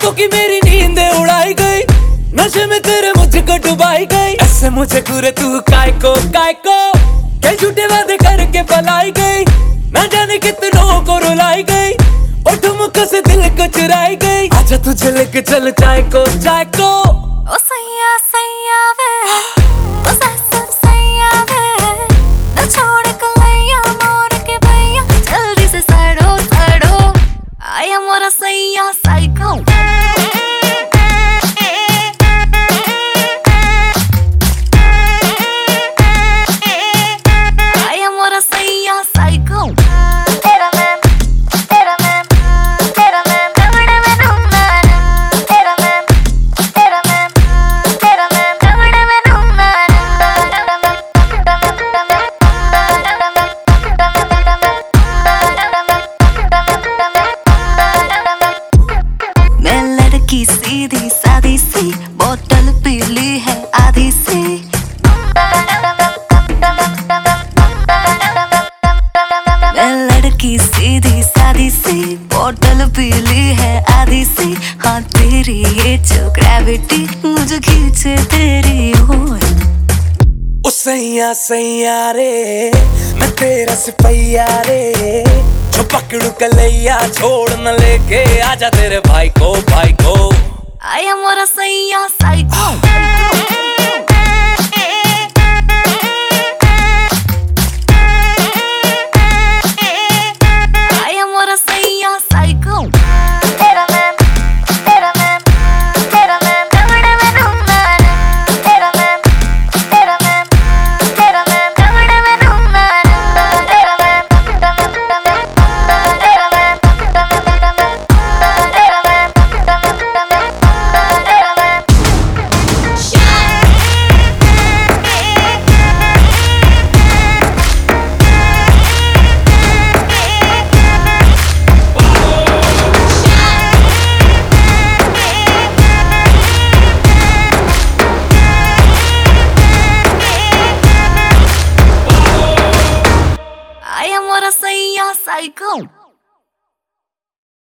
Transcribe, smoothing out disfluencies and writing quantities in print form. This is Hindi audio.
क्योंकि मेरी नींद उड़ाई गई, नशे में तेरे मुझको डुबाई गई। ऐसे मुझे घूरे तू काय को क्या झूठे वादे करके पलाई गई, ना जाने कितनों को रुलाई गई, और ठुमकों से दिल को चुराई गई। आजा तुझे लेके चल चाय को ओ सैया सैया वे, ओ सैया वे, ना छोड़ कलैया मोर के भैया, जल्दी से सड़ो आया मोरा सैया साइको। आया मोरा सैया साइको। सीधी सादी सी बोतल पीली है आधी सी, मैं लड़की सीधी सादी सी बोतल पीली है आधी सी। हाँ तेरी ये जो ग्रेविटी मुझे खींचे तेरी ओर। ओ सैया सैया रे, मैं तेरा सिपैया रे, जो पकड़ू कलैया छोड़ न लेके आजा तेरे भाई को। आया मोरा सैया साइको।